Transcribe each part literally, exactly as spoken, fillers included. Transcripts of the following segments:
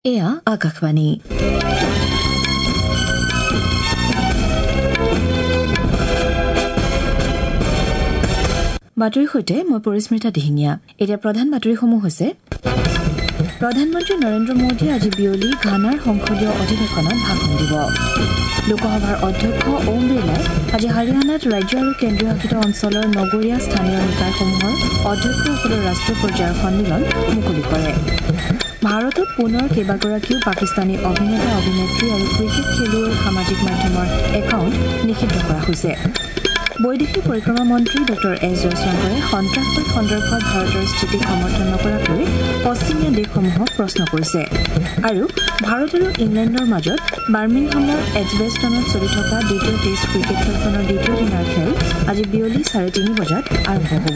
এয়া আকাশবাণী। বাতৰিৰ সৈতে মই পৰিস্মিতা দিহিঙীয়া। এতিয়া প্ৰধান বাতৰিসমূহ হৈছে: প্ৰধানমন্ত্ৰী নৰেন্দ্ৰ মোদীয়ে আজি বিয়লি ঘানাৰ সংসদীয় অধিৱেশনত ভাষণ দিব। লোকসভাৰ অধ্যক্ষ ওম বিৰলাই আজি হাৰিয়ানাত ৰাজ্য আৰু কেন্দ্ৰীয় শাসিত অঞ্চলৰ নগৰীয়া স্থানীয় নিকায়সমূহৰ অধ্যক্ষসকলৰ ৰাষ্ট্ৰীয় পৰ্যায়ৰ সন্মিলন মুকলি কৰে। ভাৰতত পুনৰ কেইবাগৰাকীও পাকিস্তানী অভিনেতা অভিনেত্ৰী আৰু ক্ৰিকেট খেলুৱৈৰ সামাজিক মাধ্যমৰ একাউণ্ট নিষিদ্ধ কৰা হৈছে। বৈদেশিক পৰিক্ৰমা মন্ত্ৰী ডঃ এছ জয়শংকৰে সন্ত্ৰাসবাদ সন্দৰ্ভত ভাৰতৰ স্থিতিক সমৰ্থন নকৰাকৈ পশ্চিমীয়া দেশসমূহক প্ৰশ্ন কৰিছে। আৰু ভাৰত আৰু ইংলেণ্ডৰ মাজত বাৰ্মিংহামৰ এজবেষ্টনত চলি থকা দ্বিতীয় টেষ্ট ক্ৰিকেট খেলখনৰ দ্বিতীয় দিনাৰ খেল আজি বিয়লি চাৰে তিনি বজাত আৰম্ভ হ'ব।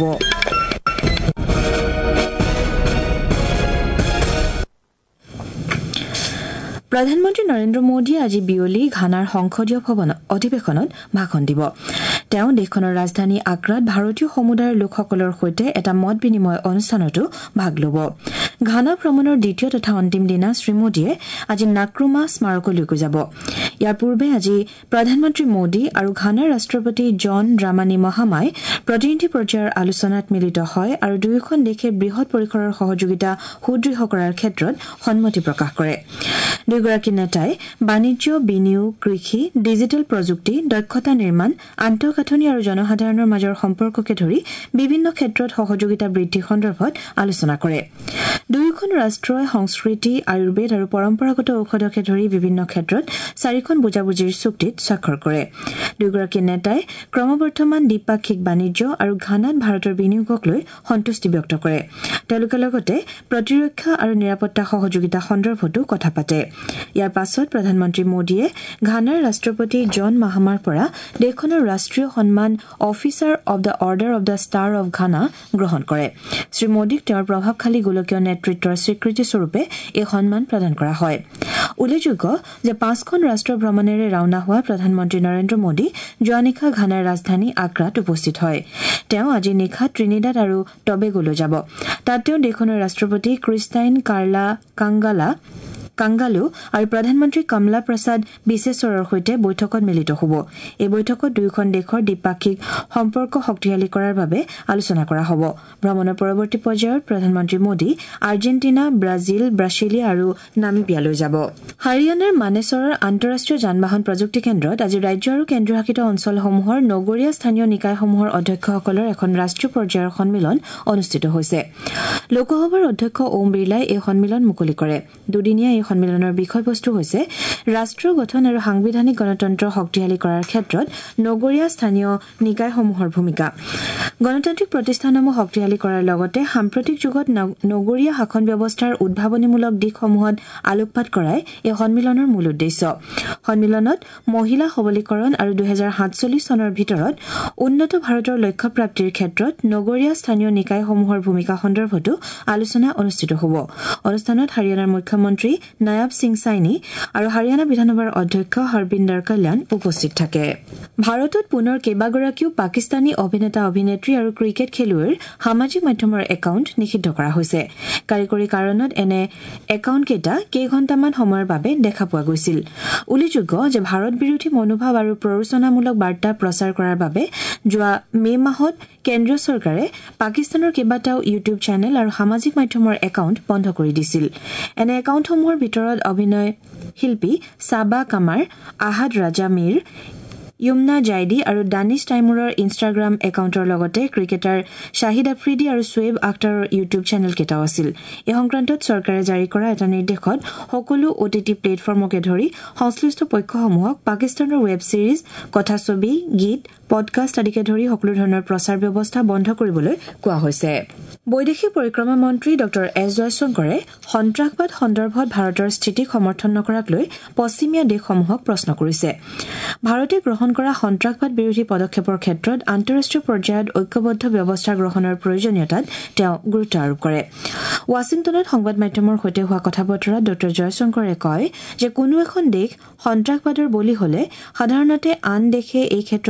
প্ৰধানমন্ত্ৰী নৰেন্দ্ৰ মোদীয়ে আজি বিয়লি ঘানাৰ সংসদীয় ভৱন অধিৱেশনত ভাষণ দিব। তেওঁ দেশখনৰ ৰাজধানী আক্ৰাত ভাৰতীয় সমুদায়ৰ লোকসকলৰ সৈতে এটা মত বিনিময় অনুষ্ঠানতো ভাগ ল'ব। ঘানা ভ্ৰমণৰ দ্বিতীয় তথা অন্তিম দিনা শ্ৰীমোদীয়ে আজি নাক্ৰুমা স্মাৰকলৈকো যাব। ইয়াৰ পূৰ্বে আজি প্ৰধানমন্ত্ৰী মোদী আৰু ঘানাৰ ৰাষ্ট্ৰপতি জন ড্ৰামানী মহামাই প্ৰতিনিধি পৰ্যায়ৰ আলোচনাত মিলিত হয় আৰু দুয়োখন দেশে বৃহৎ পৰিসৰৰ সহযোগিতা সুদৃঢ় কৰাৰ ক্ষেত্ৰত সন্মতি প্ৰকাশ কৰে। দুয়োগৰাকী নেতাই বাণিজ্য, বিনিয়োগ, কৃষি, ডিজিটেল প্ৰযুক্তি, দক্ষতা নিৰ্মাণ, আন্তঃগাঁথনি আৰু জনসাধাৰণৰ মাজৰ সম্পৰ্ককে ধৰি বিভিন্ন ক্ষেত্ৰত সহযোগিতা বৃদ্ধি সন্দৰ্ভত আলোচনা কৰে। দুয়োখন ৰাষ্ট্ৰই সংস্কৃতি, আয়ুৰ্বেদ আৰু পৰম্পৰাগত ঔষধকে ধৰি বিভিন্ন ক্ষেত্ৰত চাৰিখন বুজাবুজিৰ চুক্তিত স্বাক্ষৰ কৰে। দুয়োগৰাকী নেতাই ক্ৰমবৰ্ধমান দ্বিপাক্ষিক বাণিজ্য আৰু ঘানাত ভাৰতৰ বিনিয়োগক লৈ সন্তুষ্টি ব্যক্ত কৰে। তেওঁলোকে লগতে প্ৰতিৰক্ষা আৰু নিৰাপত্তা সহযোগিতা সন্দৰ্ভতো কথা পাতে। ইয়াৰ পাছত প্ৰধানমন্ত্ৰী মোদীয়ে ঘানাৰ ৰাষ্ট্ৰপতি জন মাহামাৰ পৰা দেশখনৰ ৰাষ্ট্ৰীয় সন্মান officer of the order of the star of Ghana গ্ৰহণ কৰে। শ্ৰীমোদীক তেওঁৰ প্ৰভাৱশালী গোলকীয় নেতৃত্বৰ স্বীকৃতিস্বৰূপে এই সন্মান প্ৰদান কৰা হয়। উল্লেখযোগ্য যে পাঁচখন ৰাষ্ট্ৰ ভ্ৰমণেৰে ৰাওনা হোৱা প্ৰধানমন্ত্ৰী নৰেন্দ্ৰ মোদী যোৱা নিশা ঘানাৰ ৰাজধানী আক্ৰাত উপস্থিত হয়। তেওঁ আজি নিশা ত্ৰিনিদাদ আৰু টবেগোলৈ যাব। তাত তেওঁ দেশখনৰ ৰাষ্ট্ৰপতি ক্ৰিষ্টাইন কাৰ্লা কাংগালা কাংগালু আৰু প্ৰধানমন্ত্ৰী কমলা প্ৰসাদ বিশেশ্বৰৰ সৈতে বৈঠকত মিলিত হ'ব। এই বৈঠকত দুয়োখন দেশৰ দ্বিপাক্ষিক সম্পৰ্ক শক্তিশালী কৰাৰ বাবে আলোচনা কৰা হ'ব। ভ্ৰমণৰ পৰৱৰ্তী পৰ্যায়ত প্ৰধানমন্ত্ৰী মোদী আৰ্জেণ্টিনা, ব্ৰাজিল, ব্ৰাছিলিয়া আৰু নামিবিয়ালৈ যাব। হাৰিয়ানাৰ মানেছৰৰ আন্তঃৰাষ্ট্ৰীয় যান বাহন প্ৰযুক্তি কেন্দ্ৰত আজি ৰাজ্য আৰু কেন্দ্ৰীয় শাসিত অঞ্চলসমূহৰ নগৰীয়া স্থানীয় নিকায়সমূহৰ অধ্যক্ষসকলৰ এখন ৰাষ্ট্ৰীয় পৰ্যায়ৰ সন্মিলন অনুষ্ঠিত হৈছে। লোকসভাৰ অধ্যক্ষ ওম বিৰলাই এই সন্মিলন মুকলি কৰে। দুদিনীয়া এই সন্মিলনৰ বিষয়বস্তু হৈছে ৰাষ্ট্ৰ গঠন আৰু সাংবিধানিক গণতন্ত্ৰ শক্তিশালী কৰাৰ ক্ষেত্ৰত নগৰীয়া স্থানীয় নিকায়সমূহৰ ভূমিকা। গণতান্ত্ৰিক প্ৰতিষ্ঠানসমূহ শক্তিশালী কৰাৰ লগতে সাম্প্ৰতিক যুগত নগৰীয়া শাসন ব্যৱস্থাৰ উদ্ভাৱনীমূলক দিশসমূহত আলোকপাত কৰাই এই সন্মিলনৰ মূল উদ্দেশ্য। সন্মিলনত মহিলা সবলীকৰণ আৰু দুহেজাৰ সাতচল্লিছ চনৰ ভিতৰত উন্নত ভাৰতৰ লক্ষ্য প্ৰাপ্তিৰ ক্ষেত্ৰত নগৰীয়া স্থানীয় নিকায়সমূহৰ ভূমিকা সন্দৰ্ভতো আলোচনা অনুষ্ঠিত হ'ব। অনুষ্ঠানত হাৰিয়ানাৰ মুখ্যমন্ত্ৰী নায়াব সিং চাইনি আৰু হাৰিয়ানা বিধানসভাৰ অধ্যক্ষ হৰবিন্দৰ কল্যাণ উপস্থিত থাকে। ভাৰতত পুনৰ কেইবাগৰাকীও পাকিস্তানী অভিনেতা অভিনেত্ৰী আৰু ক্ৰিকেট খেলুৱৈৰ সামাজিক মাধ্যমৰ একাউণ্ট নিষিদ্ধ কৰা হৈছে। কাৰিকৰী কাৰণত এনে একাউণ্টকেইটা কেইঘণ্টামান সময়ৰ বাবে দেখা পোৱা গৈছিল। উল্লেখযোগ্য যে ভাৰত বিৰোধী মনোভাৱ আৰু প্ৰৰোচনামূলক বাৰ্তা প্ৰচাৰ কৰাৰ বাবে যোৱা মে' মাহত কেন্দ্ৰীয় চৰকাৰে পাকিস্তানৰ কেইবাটাও ইউটিউব চেনেল আৰু সামাজিক মাধ্যমৰ একাউণ্ট বন্ধ কৰি দিছিল। এনে একাউণ্টসমূহৰ ভিতৰত অভিনয় শিল্পী সাবা কামাৰ, আহাদ ৰাজা মীৰ, য়ুমনা জাইদি আৰু দানিছ টাইমুৰৰ ইনষ্টাগ্ৰাম একাউণ্টৰ লগতে ক্ৰিকেটাৰ শ্বাহিদ আফ্ৰিদি আৰু শ্বুৱেব আখতাৰৰ ইউটিউব চেনেলকেইটাও আছিল। এই সংক্ৰান্তত চৰকাৰে জাৰি কৰা এটা নিৰ্দেশত সকলো অ' টি টি প্লেটফৰ্মকে ধৰি সংশ্লিষ্ট পক্ষসমূহক পাকিস্তানৰ ৱেব ছিৰিজ, কথাছবি, গীত, পডকাষ্ট আদিকে ধৰি সকলো ধৰণৰ প্ৰচাৰ ব্যৱস্থা বন্ধ কৰিবলৈ কোৱা হৈছে। বৈদেশিক পৰিক্ৰমা মন্ত্ৰী ডঃ এছ জয়শংকৰে সন্ত্ৰাসবাদ সন্দৰ্ভত ভাৰতৰ স্থিতিক সমৰ্থন নকৰাক লৈ পশ্চিমীয়া দেশসমূহক প্ৰশ্ন কৰিছে। ভাৰতে গ্ৰহণ কৰা সন্ত্ৰাসবাদ বিৰোধী পদক্ষেপৰ ক্ষেত্ৰত আন্তঃৰাষ্ট্ৰীয় পৰ্যায়ত ঐক্যবদ্ধ ব্যৱস্থা গ্ৰহণৰ প্ৰয়োজনীয়তাত তেওঁ গুৰুত্ব আৰোপ কৰে। ৱাশ্বিংটনত সংবাদ মাধ্যমৰ সৈতে হোৱা কথা বতৰাত ডঃ জয়শংকৰে কয় যে কোনো এখন দেশ সন্ত্ৰাসবাদৰ বলি হলে সাধাৰণতে আন দেশে এই ক্ষেত্ৰত গুৰুত্ব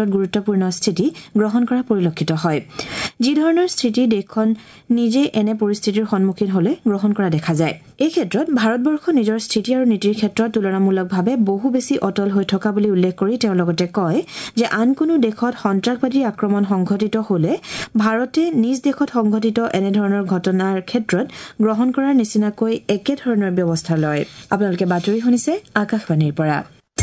গুৰুত্বপূৰ্ণ স্থিতি গ্ৰহণ কৰা পৰিলক্ষিত হয় যি ধৰণৰ স্থিতি দেশখন নিজে এনে পৰিস্থিতিৰ সন্মুখীন হলে গ্ৰহণ কৰা দেখা যায় এই ক্ষেত্ৰত ভাৰতবৰ্ষ নিজৰ স্থিতি আৰু নীতিৰ ক্ষেত্ৰত তুলনামূলকভাৱে বহু বেছি অটল হৈ থকা বুলি উল্লেখ কৰি তেওঁ লগতে কয় যে আন কোনো দেশত সন্ত্ৰাসবাদী আক্ৰমণ সংঘটিত হলে ভাৰতে নিজ দেশত সংঘটিত এনে ধৰণৰ ঘটনাৰ ক্ষেত্ৰত গ্ৰহণ কৰাৰ নিচিনাকৈ একে ধৰণৰ ব্যৱস্থা লয় আপোনালোকে বাতৰি শুনিছে আকাশবাণীৰ পৰা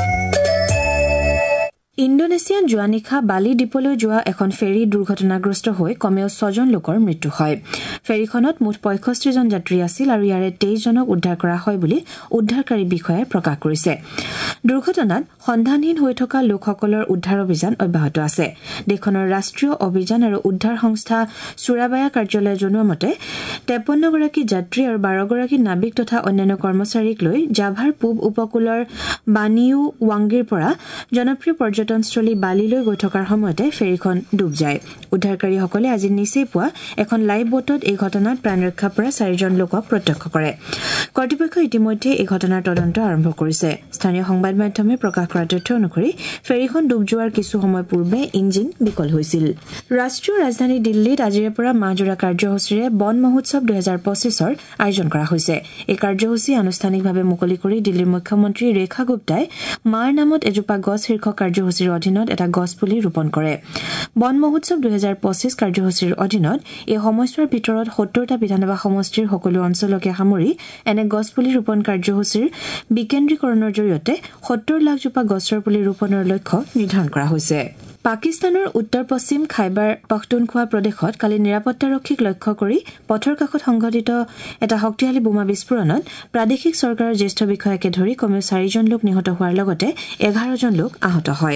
ইণ্ডোনেছিয়াত যোৱা নিশা বালি দ্বীপলৈ যোৱা এখন ফেৰী দুৰ্ঘটনাগ্ৰস্ত হৈ কমেও ছজন লোকৰ মৃত্যু হয় ফেৰীখনত মুঠ পঁয়ষষ্ঠি জন যাত্ৰী আছিল আৰু ইয়াৰে তেইছ জনক উদ্ধাৰ কৰা হয় বুলি উদ্ধাৰকাৰী বিষয়াই প্ৰকাশ কৰিছে দুৰ্ঘটনাত সন্ধানহীন হৈ থকা লোকসকলৰ উদ্ধাৰ অভিযান অব্যাহত আছে দেশখনৰ ৰাষ্ট্ৰীয় অভিযান আৰু উদ্ধাৰ সংস্থা সুৰাবায়া কাৰ্যালয়ে জনোৱা মতে তেপন্ন গৰাকী যাত্ৰী আৰু বাৰ গৰাকী নাবিক তথা অন্যান্য কৰ্মচাৰীক লৈ জাভাৰ পূব উপকূলৰ বানিউ ৱাংগিৰ পৰা জনপ্ৰিয় পৰ্যটনস্থলী বালিলৈ গৈ থকাৰ সময়তে ফেৰীখন ডুব যায় উদ্ধাৰকাৰীসকলে আজি নিচেই পুৱা এখন লাইভ বোটত এই ঘটনাত প্ৰাণ ৰক্ষা পৰা চাৰিজন লোকক প্ৰত্যক্ষ কৰে কৰ্তৃপক্ষই ইতিমধ্যে এই ঘটনাৰ তদন্ত আৰম্ভ কৰিছে স্থানীয় সংবাদ মাধ্যমে প্ৰকাশ কৰা তথ্য অনুসৰি ফেৰীখন ডুব যোৱাৰ কিছু সময় পূৰ্বে ইঞ্জিন বিকল হৈছিল ৰাষ্ট্ৰীয় ৰাজধানী দিল্লীত আজিৰে পৰা মাহজোৰা কাৰ্যসূচীৰে বন মহোৎসৱ দুহেজাৰ পঁচিছৰ আয়োজন কৰা হৈছে এই কাৰ্যসূচী আনুষ্ঠানিকভাৱে মুকলি কৰি দিল্লীৰ মুখ্যমন্ত্ৰী ৰেখা গুপ্তাই মাৰ নামত এজোপা গছ শীৰ্ষক কাৰ্যসূচীৰ অধীনত এটা গছপুলি ৰোপণ কৰে বন মহোৎসৱ দুহেজাৰ পঁচিছ কাৰ্যসূচীৰ অধীনত এই সময়ছোৱাৰ ভিতৰত সত্তৰটা বিধানসভা সমষ্টিৰ সকলো অঞ্চলকে সামৰি এনে গছপুলি ৰোপণ কাৰ্যসূচীৰ বিকেন্দ্ৰীকৰণৰ জৰিয়তে সত্তৰ লাখ জোপা গছৰ পুলি ৰোপণৰ লক্ষ্য নিৰ্ধাৰণ কৰা হৈছে পাকিস্তানৰ উত্তৰ পশ্চিম খাইবাৰ পখতুনখোৱা প্ৰদেশত কালি নিৰাপত্তাৰক্ষীক লক্ষ্য কৰি পথৰ কাষত সংঘটিত এটা শক্তিশালী বোমা বিস্ফোৰণত প্ৰাদেশিক চৰকাৰৰ জ্যেষ্ঠ বিষয়াকে ধৰি কমেও চাৰিজন লোক নিহত হোৱাৰ লগতে এঘাৰ জন লোক আহত হয়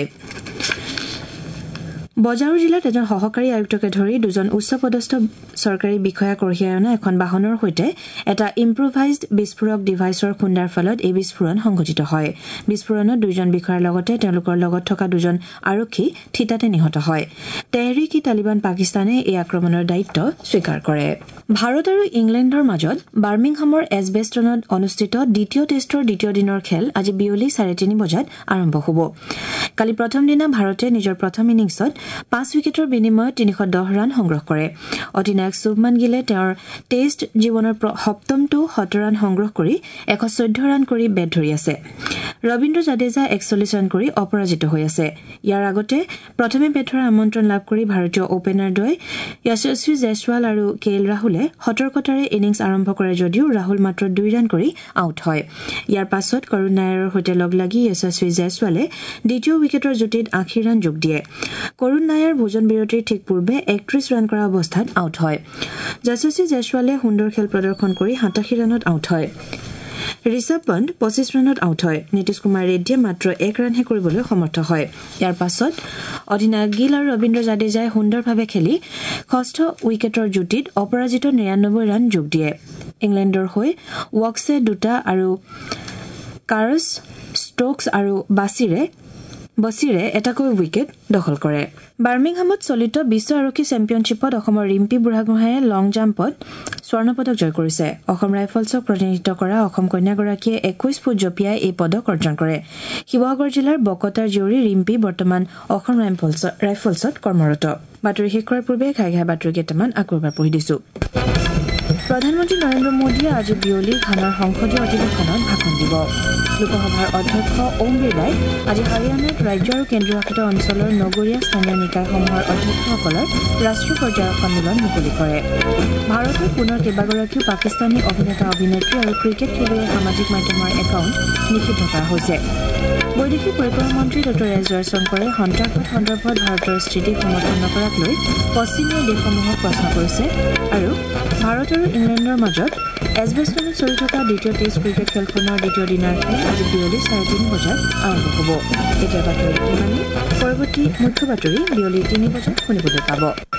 বজাৰু জিলাত এজন সহকাৰী আয়ুক্তকে ধৰি দুজন উচ্চপদস্থ চৰকাৰী বিষয়া কঢ়িয়াই অনা এখন বাহনৰ সৈতে এটা ইম্প্ৰোভাইজড বিস্ফোৰক ডিভাইচৰ খুন্দাৰ ফলত এই বিস্ফোৰণ সংঘটিত হয় বিস্ফোৰণত দুজন বিষয়াৰ লগতে তেওঁলোকৰ লগত থকা দুজন আৰক্ষী থিতাতে নিহত হয় তেহৰিক ই তালিবান পাকিস্তানে এই আক্ৰমণৰ দায়িত্ব স্বীকাৰ কৰে ভাৰত আৰু ইংলেণ্ডৰ মাজত বাৰ্মিংহামৰ এজবেষ্টনত অনুষ্ঠিত দ্বিতীয় টেষ্টৰ দ্বিতীয় দিনৰ খেল আজি বিয়লি চাৰে তিনি বজাত আৰম্ভ হ'ব কালি প্ৰথম দিনা ভাৰতে নিজৰ প্ৰথম ইনিংছত পাঁচ উইকেটৰ বিনিময়ত তিনিশ দহ ৰান সংগ্ৰহ কৰে অধিনায়ক শুভমান গিলে তেওঁৰ টেষ্ট জীৱনৰ সপ্তমটো শতৰান সংগ্ৰহ কৰি এশ চৈধ্য ৰান কৰি বেট ধৰি আছে ৰবীন্দ্ৰ জাদেজা একচল্লিছ ৰান কৰি অপৰাজিত হৈ আছে ইয়াৰ আগতে প্ৰথমে বেট ধৰাৰ আমন্ত্ৰণ লাভ কৰি ভাৰতীয় ওপেনাৰদ্বয় যশস্বী জয়সৱাল আৰু কে এল ৰাহুলে সতৰ্কতাৰে ইনিংছ আৰম্ভ কৰে যদিও ৰাহুল মাত্ৰ দুই ৰান কৰি আউট হয় ইয়াৰ পাছত কৰুণ নায়াৰৰ সৈতে লগ লাগি যশস্বী জয়সৱালে দ্বিতীয় উইকেটৰ জুটিত আশী ৰান যোগ দিয়ে কৰুণ নায়াৰ ভোজন বিৰতিৰ ঠিক পূৰ্বে একত্ৰিশ ৰান কৰা অৱস্থাত আউট হয় যশস্বী জয়সৱালে সুন্দৰ খেল প্ৰদৰ্শন কৰি সাতাশী ৰানত আউট হয় ঋষভ পন্ত পঁচিছ ৰানত আউট হয় নীতিশ কুমাৰ ৰেড্ডীয়ে মাত্ৰ এক ৰানহে কৰিবলৈ সমৰ্থ হয় ইয়াৰ পাছত অধিনায়ক গিল আৰু ৰবীন্দ্ৰ জাদেজাই সুন্দৰভাৱে খেলি ষষ্ঠ উইকেটৰ জুটিত অপৰাজিত নিৰানব্বৈ ৰান যোগ দিয়ে ইংলেণ্ডৰ হৈ ৱকছে দুটা আৰু কাৰছ ষ্ট্ৰোকছ আৰু বাছিৰে বছিৰে এটাকৈ উইকেট দখল কৰে বাৰ্মিংহামত চলিত বিশ্ব আৰক্ষী চেম্পিয়নশ্বিপত অসমৰ ৰিম্পী বুঢ়াগোহাঁয়ে লং জাম্পত স্বৰ্ণ পদক জয় কৰিছে অসম ৰাইফলছক প্ৰতিনিধিত্ব কৰা অসম কন্যাগৰাকীয়ে একৈশ ফুট জঁপিয়াই এই পদক অৰ্জন কৰে শিৱসাগৰ জিলাৰ বকতাৰ জীয়ৰী ৰিম্পী বৰ্তমান অসম ৰাইফলছত কৰ্মৰত বাতৰি শেষ কৰাৰ পূৰ্বে ঘাই ঘাই বাতৰি কেইটামান আকৌ এবাৰ পঢ়ি দিছো প্ৰধানমন্ত্ৰী নৰেন্দ্ৰ মোদীয়ে আজি বিয়লি ঘানাৰ সংসদীয় অধিৱেশনত ভাষণ দিব লোকসভাৰ অধ্যক্ষ ওম বিৰলাই আজি হাৰিয়ানাত ৰাজ্য আৰু কেন্দ্ৰীয় শাসিত অঞ্চলৰ নগৰীয়া স্থানীয় নিকায়সমূহৰ অধ্যক্ষসকলৰ ৰাষ্ট্ৰীয় পৰ্যায়ৰ সন্মিলন মুকলি কৰে ভাৰতত পুনৰ কেইবাগৰাকীও পাকিস্তানী অভিনেতা অভিনেত্ৰী আৰু ক্ৰিকেট খেলুৱৈৰ সামাজিক মাধ্যমৰ একাউণ্ট নিষিদ্ধ কৰা হৈছে বৈদেশিক পৰিক্ৰমা মন্ত্ৰী ড এছ জয়শংকৰে সন্ত্ৰাসবাদ সন্দৰ্ভত ভাৰতৰ স্থিতিক সমৰ্থন নকৰাক লৈ পশ্চিমীয়া দেশসমূহক প্ৰশ্ন কৰিছে আৰু ভাৰত আৰু ইংলেণ্ডৰ মাজত এজবেষ্টনত চলি থকা দ্বিতীয় টেষ্ট ক্ৰিকেট খেলখনৰ দ্বিতীয় দিনাৰ খেল আজি বিয়লি চাৰে তিনি বজাত আৰম্ভ হ'ব এতিয়া বাতৰি ইমানেই পৰৱৰ্তী মুখ্য বাতৰি বিয়লি তিনি বজাত শুনিবলৈ পাব